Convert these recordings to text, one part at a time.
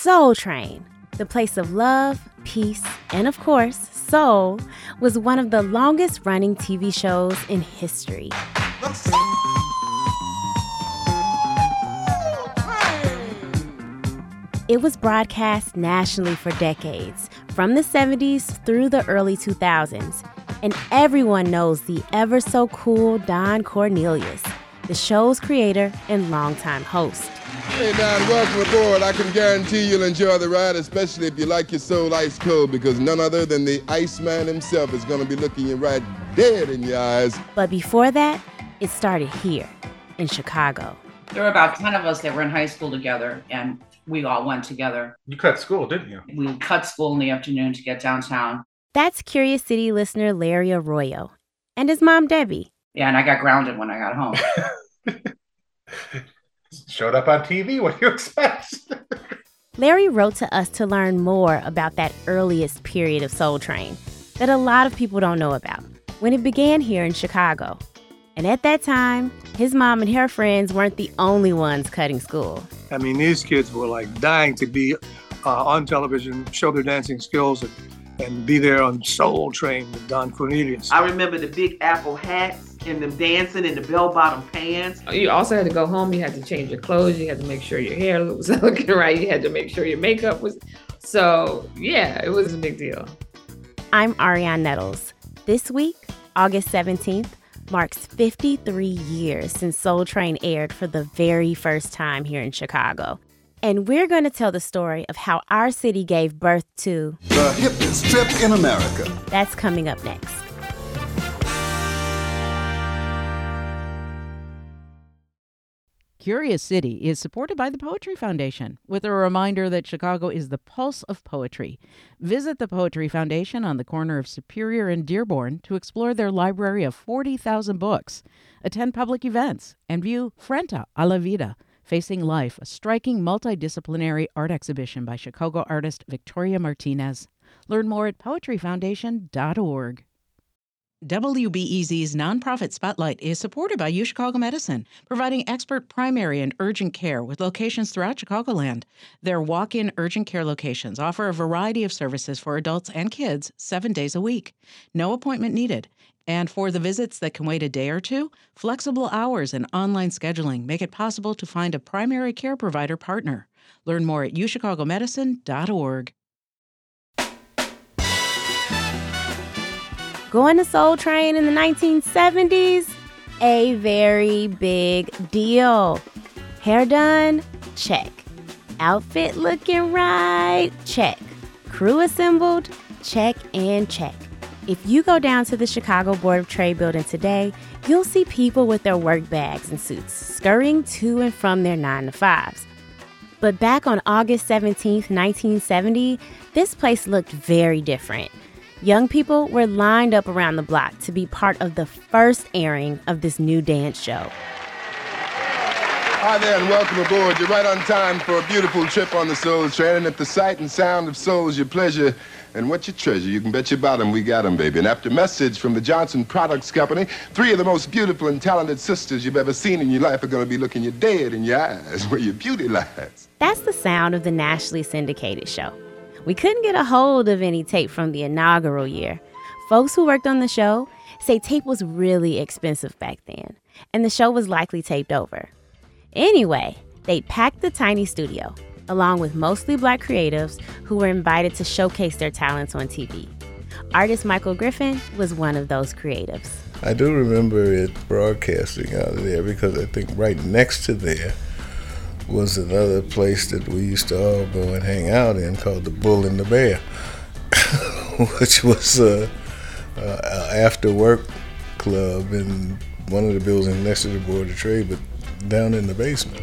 Soul Train, the place of love, peace, and of course, soul, was one of the longest-running TV shows in history. It was broadcast nationally for decades, from the 70s through the early 2000s, and everyone knows the ever-so-cool Don Cornelius, the show's creator and longtime host. Hey, Don, welcome aboard. I can guarantee you'll enjoy the ride, especially if you like your soul ice cold, because none other than the Iceman himself is going to be looking you right dead in your eyes. But before that, it started here, in Chicago. There were about 10 of us that were in high school together, and we all went together. You cut school, didn't you? We cut school in the afternoon to get downtown. That's Curious City listener Larry Arroyo and his mom, Debbie. Yeah, and I got grounded when I got home. Showed up on TV. What do you expect? Larry wrote to us to learn more about that earliest period of Soul Train that a lot of people don't know about, when it began here in Chicago. And at that time, his mom and her friends weren't the only ones cutting school. I mean, these kids were like dying to be on television, show their dancing skills, and be there on Soul Train with Don Cornelius. I remember the big apple hats and them dancing in the bell-bottom pants. You also had to go home. You had to change your clothes. You had to make sure your hair was looking right. You had to make sure your makeup was. So, yeah, it was a big deal. I'm Ariane Nettles. This week, August 17th, marks 53 years since Soul Train aired for the very first time here in Chicago. And we're going to tell the story of how our city gave birth to the hippest trip in America. That's coming up next. Curious City is supported by the Poetry Foundation, with a reminder that Chicago is the pulse of poetry. Visit the Poetry Foundation on the corner of Superior and Dearborn to explore their library of 40,000 books, attend public events, and view Frente a la Vida, Facing Life, a striking multidisciplinary art exhibition by Chicago artist Victoria Martinez. Learn more at poetryfoundation.org. WBEZ's nonprofit Spotlight is supported by UChicago Medicine, providing expert primary and urgent care with locations throughout Chicagoland. Their walk-in urgent care locations offer a variety of services for adults and kids 7 days a week. No appointment needed. And for the visits that can wait a day or two, flexible hours and online scheduling make it possible to find a primary care provider partner. Learn more at UChicagoMedicine.org. Going to Soul Train in the 1970s? A very big deal. Hair done? Check. Outfit looking right? Check. Crew assembled? Check and check. If you go down to the Chicago Board of Trade building today, you'll see people with their work bags and suits scurrying to and from their 9-to-5s. But back on August 17th, 1970, this place looked very different. Young people were lined up around the block to be part of the first airing of this new dance show. Hi there and welcome aboard. You're right on time for a beautiful trip on the Soul Train. And if the sight and sound of soul is your pleasure and what you treasure, you can bet your bottom we got 'em, baby. And after a message from the Johnson Products Company, 3 of the most beautiful and talented sisters you've ever seen in your life are going to be looking you dead in your eyes where your beauty lies. That's the sound of the nationally syndicated show. We couldn't get a hold of any tape from the inaugural year. Folks who worked on the show say tape was really expensive back then, and the show was likely taped over. Anyway, they packed the tiny studio, along with mostly Black creatives who were invited to showcase their talents on TV. Artist Michael Griffin was one of those creatives. I do remember it broadcasting out of there because I think right next to there was another place that we used to all go and hang out in called the Bull and the Bear, which was a after-work club in one of the buildings next to the Board of Trade, but down in the basement.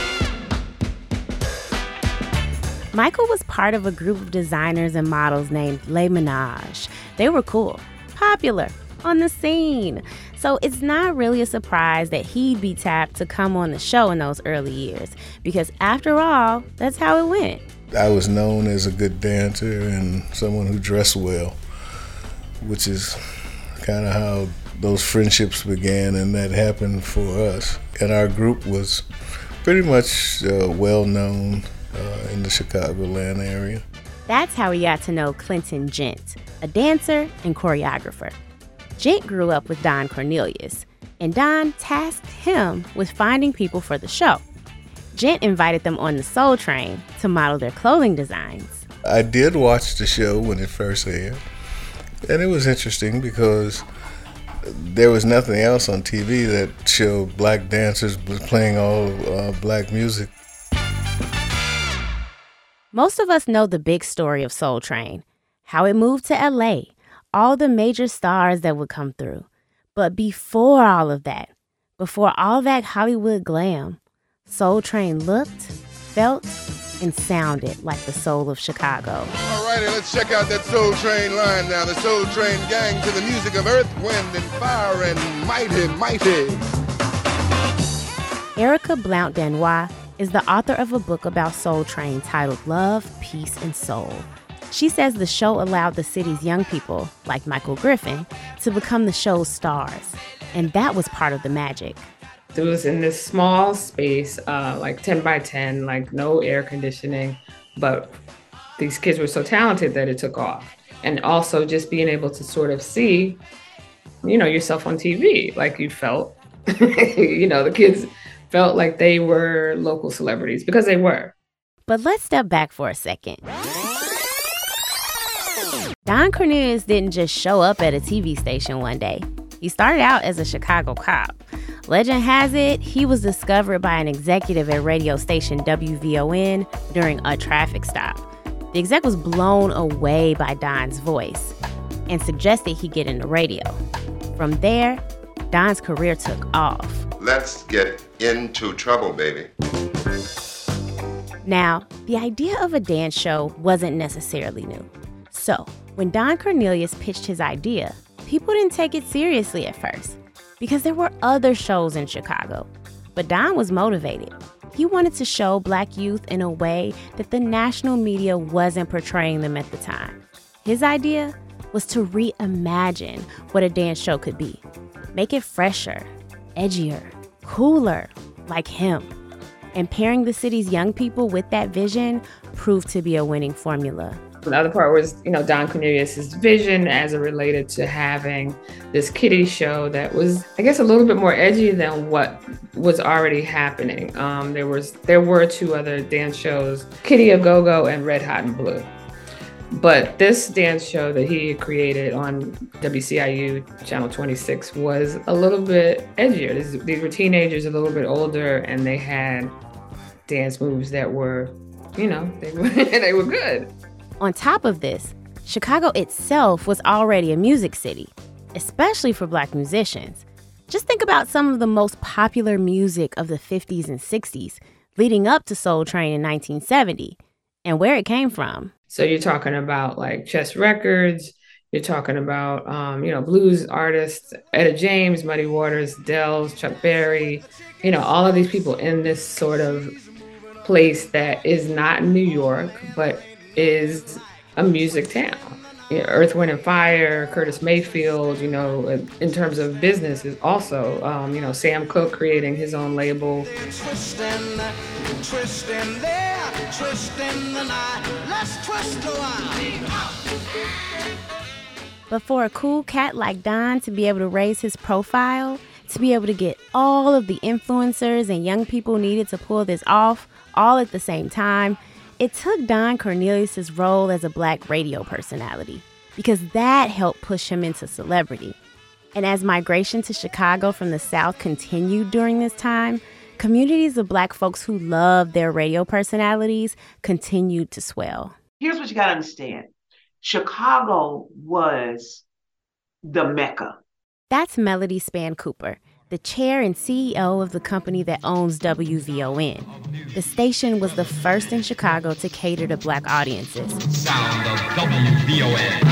Michael was part of a group of designers and models named Les Ménages. They were cool, popular, on the scene. So it's not really a surprise that he'd be tapped to come on the show in those early years, because after all, that's how it went. I was known as a good dancer and someone who dressed well, which is kind of how those friendships began, and that happened for us. And our group was pretty much well known in the Chicagoland area. That's how he got to know Clinton Gent, a dancer and choreographer. Gent grew up with Don Cornelius, and Don tasked him with finding people for the show. Gent invited them on the Soul Train to model their clothing designs. I did watch the show when it first aired, and it was interesting because there was nothing else on TV that showed black dancers playing all black music. Most of us know the big story of Soul Train, how it moved to LA, all the major stars that would come through. But before all of that, before all that Hollywood glam, Soul Train looked, felt, and sounded like the soul of Chicago. All righty, let's check out that Soul Train line now. The Soul Train gang to the music of Earth, Wind, and Fire, and Mighty, Mighty. Erica Blount-Danois is the author of a book about Soul Train titled Love, Peace, and Soul. She says the show allowed the city's young people, like Michael Griffin, to become the show's stars. And that was part of the magic. It was in this small space, like 10 by 10, like no air conditioning, but these kids were so talented that it took off. And also just being able to sort of see, yourself on TV, like you felt, the kids felt like they were local celebrities because they were. But let's step back for a second. Don Cornelius didn't just show up at a TV station one day. He started out as a Chicago cop. Legend has it, he was discovered by an executive at radio station WVON during a traffic stop. The exec was blown away by Don's voice and suggested he get into radio. From there, Don's career took off. Let's get into trouble, baby. Now, the idea of a dance show wasn't necessarily new. So, when Don Cornelius pitched his idea, people didn't take it seriously at first because there were other shows in Chicago. But Don was motivated. He wanted to show Black youth in a way that the national media wasn't portraying them at the time. His idea was to reimagine what a dance show could be. Make it fresher, edgier, cooler, like him. And pairing the city's young people with that vision proved to be a winning formula. The other part was, Don Cornelius' vision as it related to having this kiddie show that was, I guess, a little bit more edgy than what was already happening. There were two other dance shows, Kitty A Go-Go and Red Hot and Blue. But this dance show that he created on WCIU Channel 26 was a little bit edgier. These were teenagers a little bit older, and they had dance moves that were, they were good. On top of this, Chicago itself was already a music city, especially for Black musicians. Just think about some of the most popular music of the 50s and 60s leading up to Soul Train in 1970 and where it came from. So you're talking about like Chess Records, you're talking about, blues artists, Etta James, Muddy Waters, Dells, Chuck Berry, all of these people in this sort of place that is not New York, but is a music town. Earth, Wind, and Fire, Curtis Mayfield, in terms of business is also, Sam Cooke creating his own label. Twist in there, twist in the night, let's twist a while. But for a cool cat like Don to be able to raise his profile, to be able to get all of the influencers and young people needed to pull this off all at the same time, it took Don Cornelius' role as a Black radio personality because that helped push him into celebrity. And as migration to Chicago from the South continued during this time, communities of Black folks who loved their radio personalities continued to swell. Here's what you got to understand. Chicago was the Mecca. That's Melody Span Cooper, the chair and CEO of the company that owns WVON. The station was the first in Chicago to cater to Black audiences. Sound of WVON.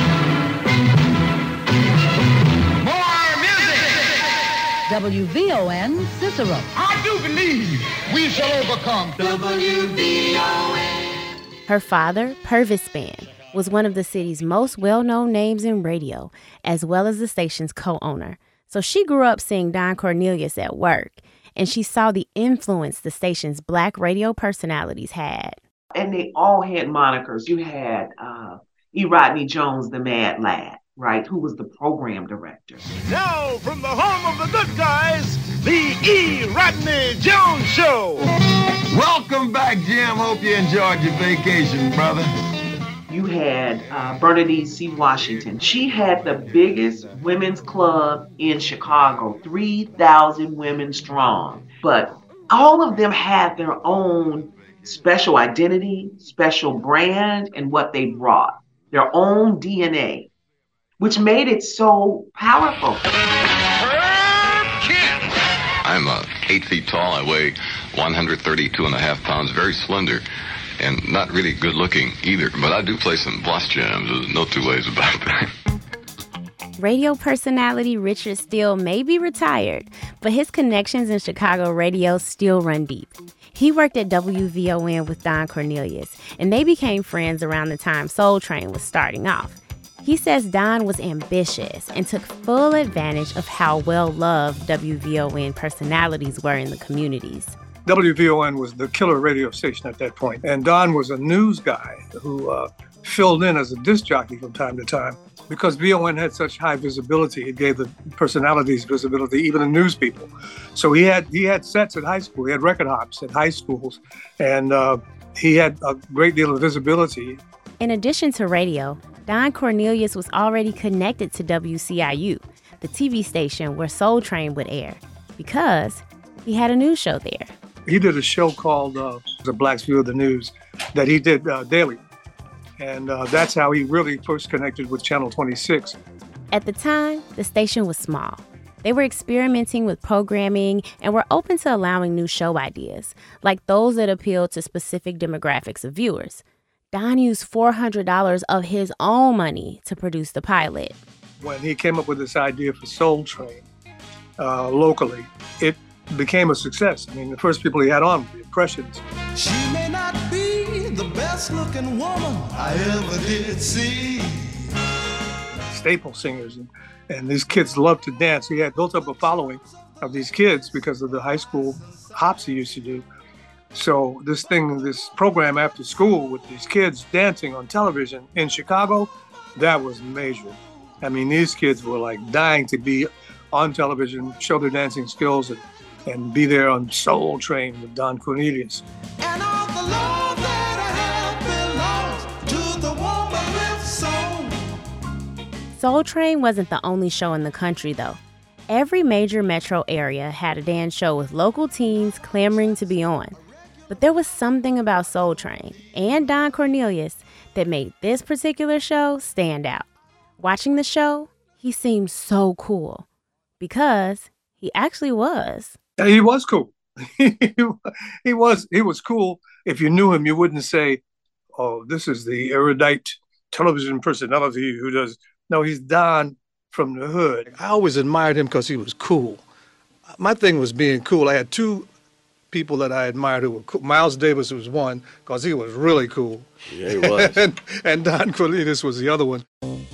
More music! WVON Cicero. I do believe we shall overcome. WVON. Her father, Purvis Span, was one of the city's most well-known names in radio, as well as the station's co-owner. So she grew up seeing Don Cornelius at work, and she saw the influence the station's Black radio personalities had. And they all had monikers. You had E. Rodney Jones, the Mad Lad, right, who was the program director. Now, from the home of the good guys, the E. Rodney Jones Show. Welcome back, Jim. Hope you enjoyed your vacation, brother. You had Bernadette C. Washington. She had the biggest women's club in Chicago, 3,000 women strong. But all of them had their own special identity, special brand, and what they brought, their own DNA, which made it so powerful. I'm 8 feet tall. I weigh 132.5 pounds, very slender, and not really good looking either. But I do play some boss jams. There's no two ways about that. Radio personality Richard Steele may be retired, but his connections in Chicago radio still run deep. He worked at WVON with Don Cornelius, and they became friends around the time Soul Train was starting off. He says Don was ambitious and took full advantage of how well-loved WVON personalities were in the communities. WVON was the killer radio station at that point, and Don was a news guy who filled in as a disc jockey from time to time. Because VON had such high visibility, it gave the personalities visibility, even the news people. So he had sets at high school, he had record hops at high schools, and he had a great deal of visibility. In addition to radio, Don Cornelius was already connected to WCIU, the TV station where Soul Train would air, because he had a news show there. He did a show called The Black's View of the News that he did daily. And that's how he really first connected with Channel 26. At the time, the station was small. They were experimenting with programming and were open to allowing new show ideas, like those that appealed to specific demographics of viewers. Don used $400 of his own money to produce the pilot. When he came up with this idea for Soul Train locally, it became a success. I mean, the first people he had on were the Impressions. She may not be the best looking woman I ever did see. Staple singers, and these kids loved to dance. He had built up a following of these kids because of the high school hops he used to do. So this program after school with these kids dancing on television in Chicago, that was major. I mean, these kids were like dying to be on television, show their dancing skills, and be there on Soul Train with Don Cornelius. And all the love that I have belongs to the woman with soul. Soul Train wasn't the only show in the country, though. Every major metro area had a dance show with local teens clamoring to be on. But there was something about Soul Train and Don Cornelius that made this particular show stand out. Watching the show, he seemed so cool because he actually was. He was cool. he was cool. If you knew him, you wouldn't say, "Oh, this is the erudite television personality who does." No, he's Don from the hood. I always admired him because he was cool. My thing was being cool. I had two people that I admired who were cool. Miles Davis was one because he was really cool. Yeah, he was. and Don Cornelius was the other one.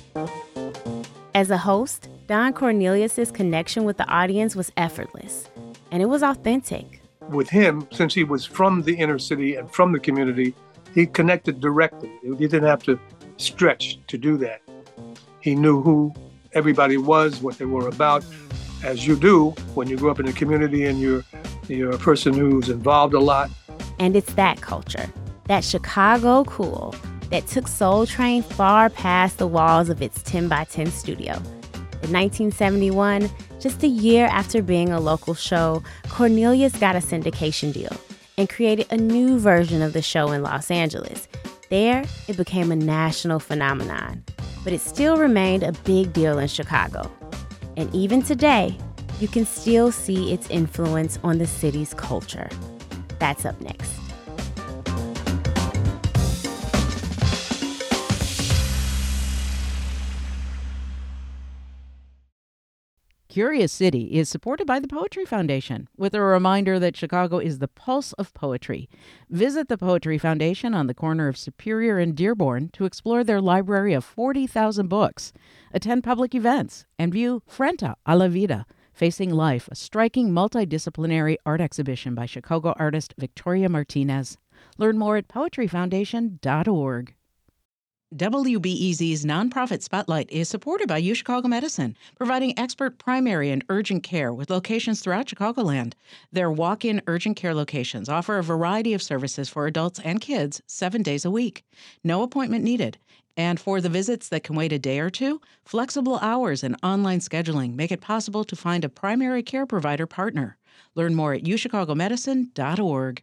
As a host, Don Cornelius's connection with the audience was effortless, and it was authentic. With him, since he was from the inner city and from the community, he connected directly. He didn't have to stretch to do that. He knew who everybody was, what they were about, as you do when you grow up in the community and you're a person who's involved a lot. And it's that culture, that Chicago cool, that took Soul Train far past the walls of its 10 by 10 studio. In 1971, just a year after being a local show, Cornelius got a syndication deal and created a new version of the show in Los Angeles. There, it became a national phenomenon, but it still remained a big deal in Chicago. And even today, you can still see its influence on the city's culture. That's up next. Curious City is supported by the Poetry Foundation, with a reminder that Chicago is the pulse of poetry. Visit the Poetry Foundation on the corner of Superior and Dearborn to explore their library of 40,000 books, attend public events, and view Frente a la Vida, Facing Life, a striking multidisciplinary art exhibition by Chicago artist Victoria Martinez. Learn more at poetryfoundation.org. WBEZ's Nonprofit Spotlight is supported by UChicago Medicine, providing expert primary and urgent care with locations throughout Chicagoland. Their walk-in urgent care locations offer a variety of services for adults and kids 7 days a week. No appointment needed. And for the visits that can wait a day or two, flexible hours and online scheduling make it possible to find a primary care provider partner. Learn more at uchicagomedicine.org.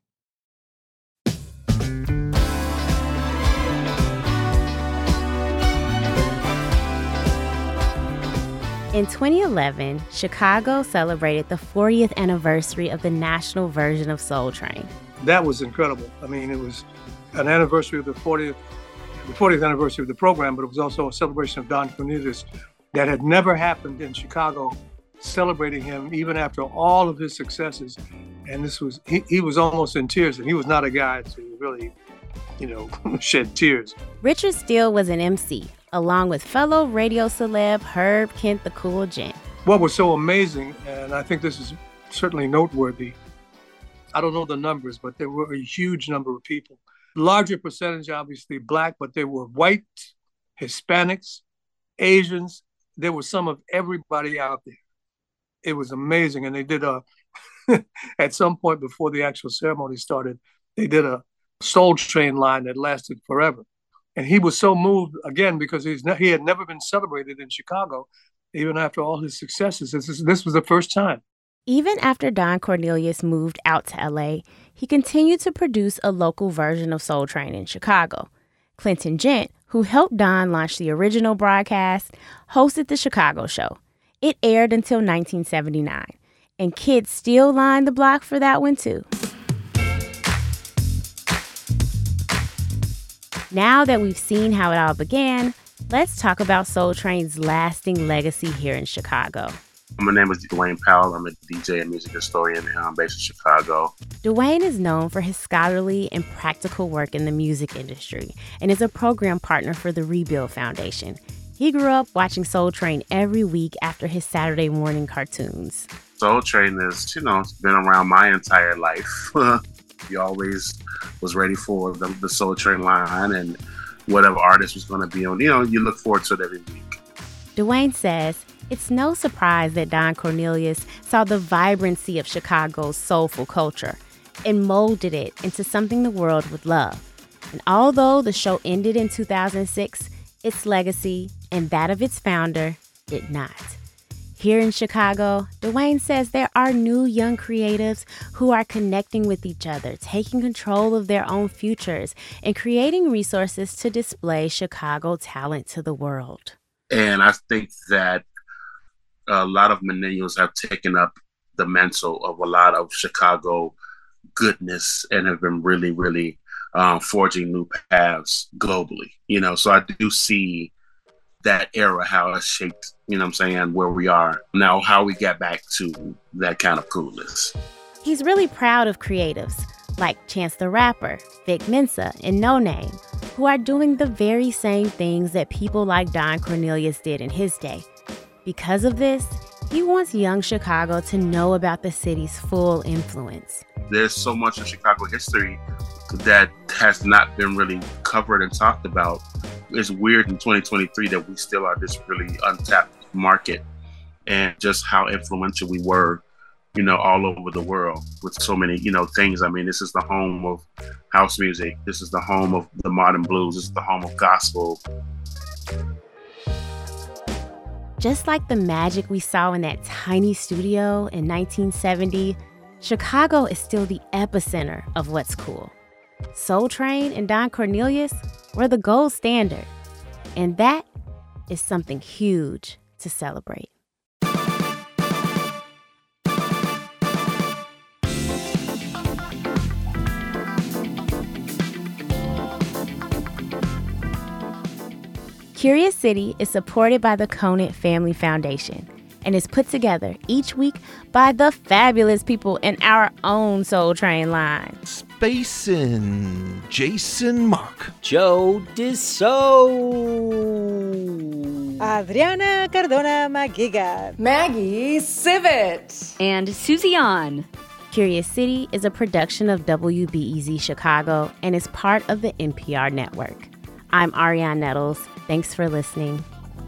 In 2011, Chicago celebrated the 40th anniversary of the national version of Soul Train. That was incredible. I mean, it was an anniversary of the 40th anniversary of the program, but it was also a celebration of Don Cornelius that had never happened in Chicago, celebrating him even after all of his successes. And this was, he was almost in tears, and he was not a guy to really, shed tears. Richard Steele was an MC, along with fellow radio celeb Herb Kent the Cool Gent. What was so amazing, and I think this is certainly noteworthy, I don't know the numbers, but there were a huge number of people. Larger percentage, obviously, Black, but there were white, Hispanics, Asians. There was some of everybody out there. It was amazing. And they did at some point before the actual ceremony started, they did a Soul Train line that lasted forever. And he was so moved, again, because he had never been celebrated in Chicago, even after all his successes. This was the first time. Even after Don Cornelius moved out to LA, he continued to produce a local version of Soul Train in Chicago. Clinton Gent, who helped Don launch the original broadcast, hosted the Chicago show. It aired until 1979, and kids still lined the block for that one too. Now that we've seen how it all began, let's talk about Soul Train's lasting legacy here in Chicago. My name is Dwayne Powell. I'm a DJ and music historian based in Chicago. Dwayne is known for his scholarly and practical work in the music industry and is a program partner for the Rebuild Foundation. He grew up watching Soul Train every week after his Saturday morning cartoons. Soul Train is, it's been around my entire life. You always was ready for the Soul Train line and whatever artist was going to be on. You look forward to it every week. Dwayne says it's no surprise that Don Cornelius saw the vibrancy of Chicago's soulful culture and molded it into something the world would love. And although the show ended in 2006, its legacy and that of its founder did not. Here in Chicago, Dwayne says there are new young creatives who are connecting with each other, taking control of their own futures, and creating resources to display Chicago talent to the world. And I think that a lot of millennials have taken up the mantle of a lot of Chicago goodness and have been really, really forging new paths globally. So I do see that era, how it shaped, where we are now, how we got back to that kind of coolness. He's really proud of creatives like Chance the Rapper, Vic Mensa, and No Name, who are doing the very same things that people like Don Cornelius did in his day. Because of this, he wants young Chicago to know about the city's full influence. There's so much of Chicago history that has not been really covered and talked about. It's weird in 2023 that we still are this really untapped market, and just how influential we were, all over the world with so many, things. I mean, this is the home of house music. This is the home of the modern blues. This is the home of gospel. Just like the magic we saw in that tiny studio in 1970, Chicago is still the epicenter of what's cool. Soul Train and Don Cornelius were the gold standard, and that is something huge to celebrate. Curious City is supported by the Conant Family Foundation and is put together each week by the fabulous people in our own Soul Train line. Spacin', Jason Mark, Joe Deso, Adriana Cardona Magiga, Maggie Civet, and Susie An. Curious City is a production of WBEZ Chicago and is part of the NPR network. I'm Ariane Nettles. Thanks for listening.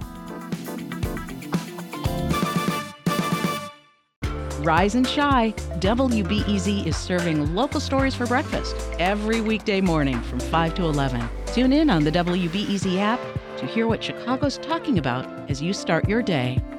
Rise and shine. WBEZ is serving local stories for breakfast every weekday morning from 5 to 11. Tune in on the WBEZ app to hear what Chicago's talking about as you start your day.